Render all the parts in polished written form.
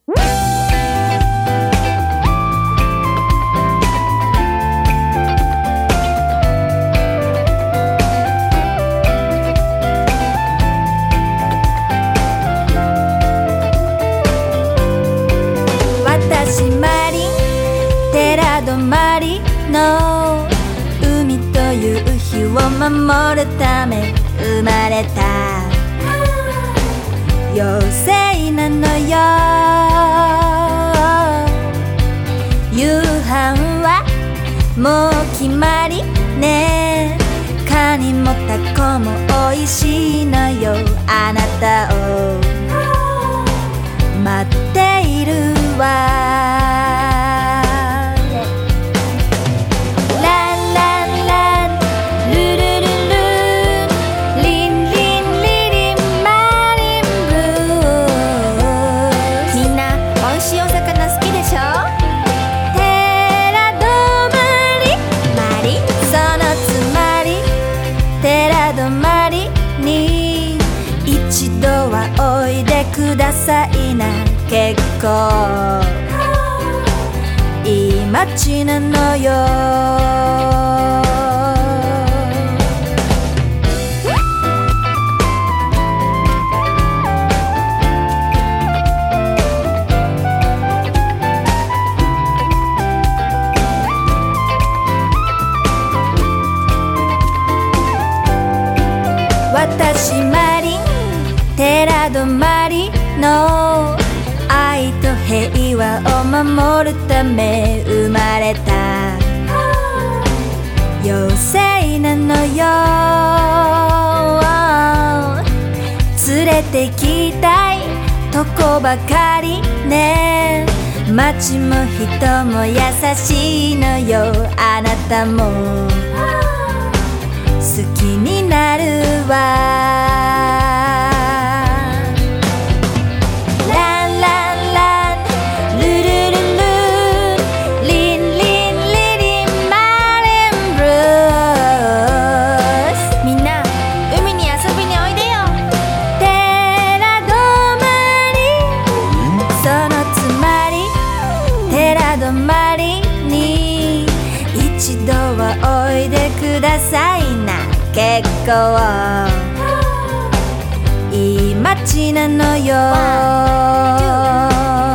私マリン寺泊まりの海という日を守るため生まれた妖精なのよ。夕飯はもう決まりね。カニもタコも美味しいのよ。あなたを待っているわ。一度はおいでくださいな。結構いい街なのよ。私マリン寺泊まりの愛と平和を守るため生まれた妖精なのよ。連れて行きたいとこばかりね。街も人も優しいのよ。あなたも好きになるわ。一度はおいでくださいな。結構いい街なのよ。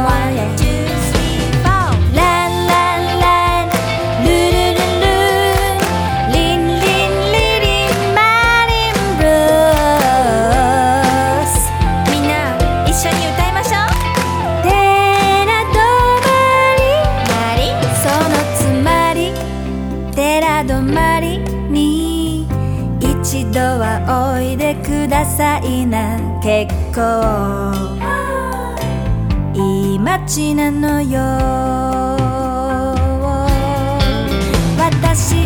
寺泊まりに一度はおいでくださいな。結構いい街なのよ。私